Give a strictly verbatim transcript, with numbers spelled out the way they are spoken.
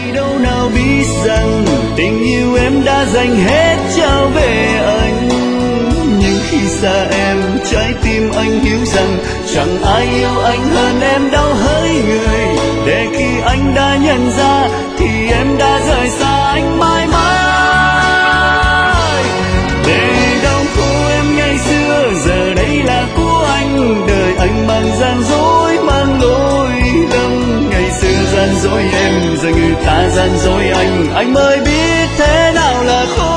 đâu nào biết rằng tình yêu em đã dành hết trao về anh. Nhưng khi xa em, trái tim anh hiểu rằng chẳng ai yêu anh hơn em đau hỡi người. Để khi anh đã nhận ra thì em đã rời xa anh mãi mãi. Để đau khổ em ngày xưa giờ đây là của anh. Đời anh mang gian dối mang lỗi lầm. Ngày xưa gian dối em, giờ người ta gian dối anh. Anh mới biết thế nào là khổ.